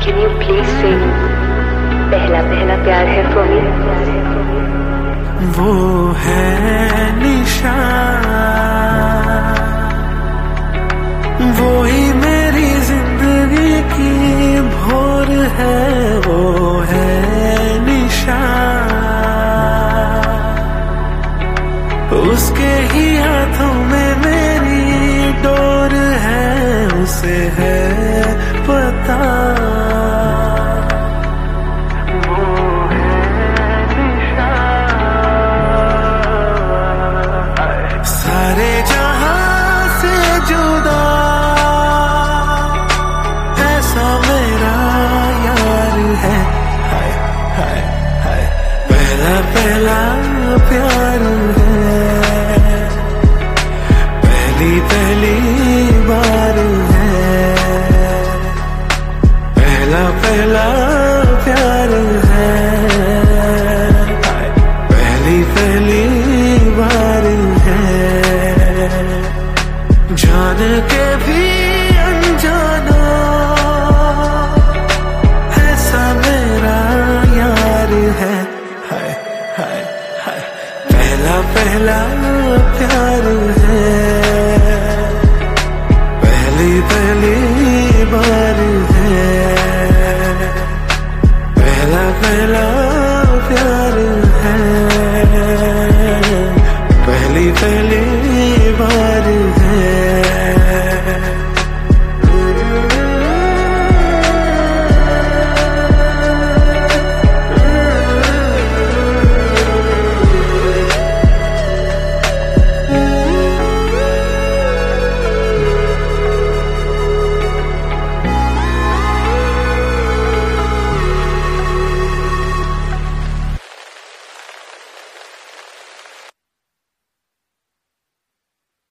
Can you please sing पहला पहला प्यार है for me? वो है निशान, वो ही मेरी जिंदगी की भोर है, वो है निशान, उसके ही हाथों में मेरी डोर है, उसे है पता। सारे जहां से जुदा ऐसा मेरा यार है, हाय हाय हाय, पहला पहला प्यार है, पहली पहली बार है, पहला पहला